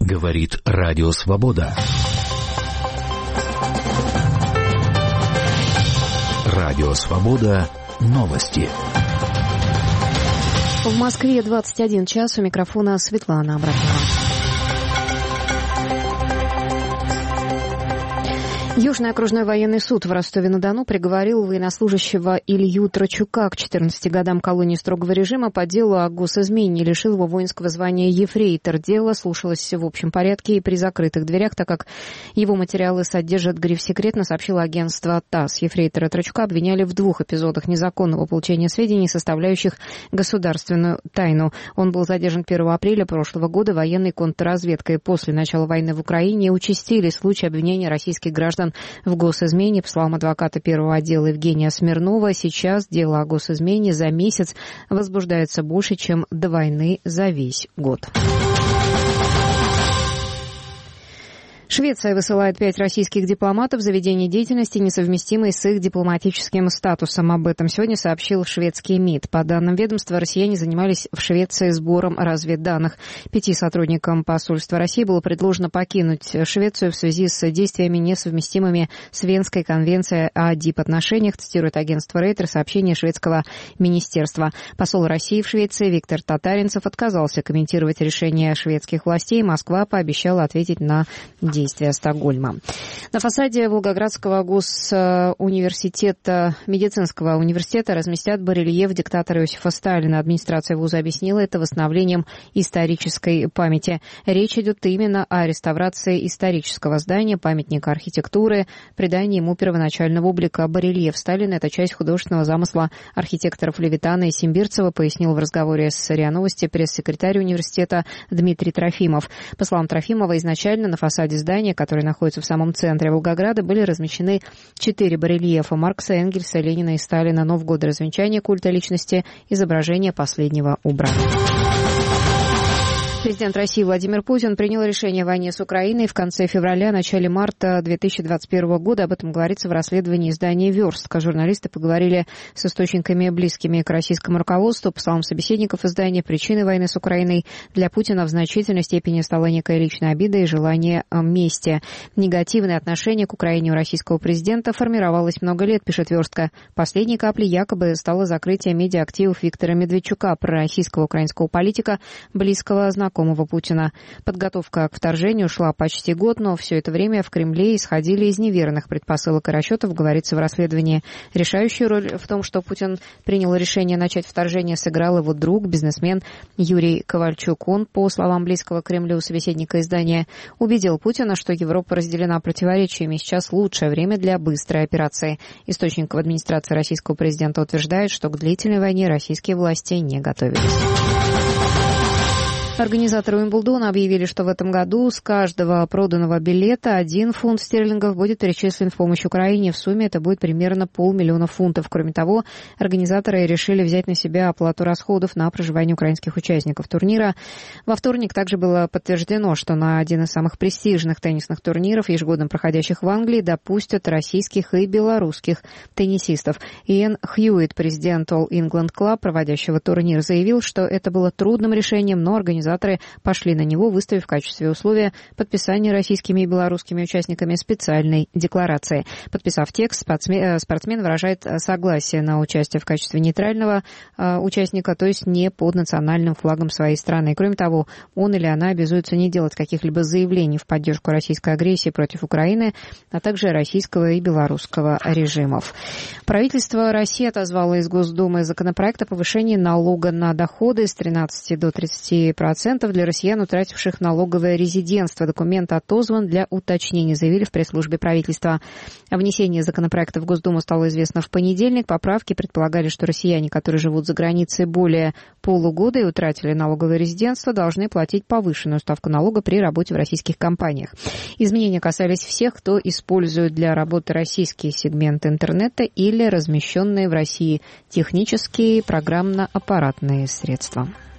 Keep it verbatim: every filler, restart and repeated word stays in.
Говорит Радио Свобода. Радио Свобода. Новости. В Москве двадцать один час. У микрофона Светлана Абрахимова. Южный окружной военный суд в Ростове-на-Дону приговорил военнослужащего Илью Трачука к четырнадцати годам колонии строгого режима по делу о госизмене и лишил его воинского звания ефрейтор. Дело слушалось в общем порядке и при закрытых дверях, так как его материалы содержат гриф «секретно», сообщило агентство ТАСС. Ефрейтора Трачука обвиняли в двух эпизодах незаконного получения сведений, составляющих государственную тайну. Он был задержан первого апреля прошлого года военной контрразведкой. После начала войны в Украине участились случаи обвинения российских граждан в госизмене. По словам адвоката первого отдела Евгения Смирнова, сейчас дело о госизмене за месяц возбуждается больше, чем до войны за весь год. Швеция высылает пять российских дипломатов за ведение деятельности, несовместимой с их дипломатическим статусом. Об этом сегодня сообщил шведский МИД. По данным ведомства, россияне занимались в Швеции сбором разведданных. Пяти сотрудникам посольства России было предложено покинуть Швецию в связи с действиями, несовместимыми с Венской конвенцией о дипотношениях, цитирует агентство Рейтер сообщение шведского министерства. Посол России в Швеции Виктор Татаринцев отказался комментировать решение шведских властей. Москва пообещала ответить на действия Стокгольма. На фасаде Волгоградского госуниверситета, медицинского университета разместят барельеф диктатора Иосифа Сталина. Администрация вуза объяснила это восстановлением исторической памяти. Речь идет именно о реставрации исторического здания, памятника архитектуры, придании ему первоначального облика. Барельеф Сталина – это часть художественного замысла архитекторов Левитана и Симбирцева, пояснил в разговоре с РИА Новости пресс-секретарь университета Дмитрий Трофимов. По словам Трофимова, изначально на фасаде здания, которое находится в самом центре Волгограда, были размещены четыре барельефа Маркса, Энгельса, Ленина и Сталина, но в годы развенчания культа личности изображение последнего убрали. Президент России Владимир Путин принял решение о войне с Украиной в конце февраля, начале марта две тысячи двадцать первого года. Об этом говорится в расследовании издания «Верстка». Журналисты поговорили с источниками, близкими к российскому руководству. По словам собеседников издания, причиной войны с Украиной для Путина в значительной степени стала некая личная обида и желание мести. Негативное отношение к Украине у российского президента формировалось много лет, пишет «Верстка». Последней каплей якобы стало закрытие медиаактивов Виктора Медведчука, пророссийского украинского политика, близкого знакомого Путина. Подготовка к вторжению шла почти год, но все это время в Кремле исходили из неверных предпосылок и расчетов, говорится в расследовании. Решающую роль в том, что Путин принял решение начать вторжение, сыграл его друг, бизнесмен Юрий Ковальчук. Он, по словам близкого к Кремлю собеседника издания, убедил Путина, что Европа разделена противоречиями, сейчас лучшее время для быстрой операции. Источник в администрации российского президента утверждает, что к длительной войне российские власти не готовились. Организаторы Уимблдона объявили, что в этом году с каждого проданного билета один фунт стерлингов будет перечислен в помощь Украине. В сумме это будет примерно полмиллиона фунтов. Кроме того, организаторы решили взять на себя оплату расходов на проживание украинских участников турнира. Во вторник также было подтверждено, что на один из самых престижных теннисных турниров, ежегодно проходящих в Англии, допустят российских и белорусских теннисистов. Иэн Хьюитт, президент All England Club, проводящего турнир, заявил, что это было трудным решением, но организаторы Организаторы пошли на него, выставив в качестве условия подписания российскими и белорусскими участниками специальной декларации. Подписав текст, спортсмен, спортсмен выражает согласие на участие в качестве нейтрального э, участника, то есть не под национальным флагом своей страны. Кроме того, он или она обязуется не делать каких-либо заявлений в поддержку российской агрессии против Украины, а также российского и белорусского режимов. Правительство России отозвало из Госдумы законопроект о повышении налога на доходы с тринадцати до тридцати процентов для россиян, утративших налоговое резидентство. Документ отозван для уточнения, заявили в пресс-службе правительства. Внесение законопроекта в Госдуму стало известно в понедельник. Поправки предполагали, что россияне, которые живут за границей более полугода и утратили налоговое резидентство, должны платить повышенную ставку налога при работе в российских компаниях. Изменения касались всех, кто использует для работы российские сегменты интернета или размещенные в России технические программно-аппаратные средства.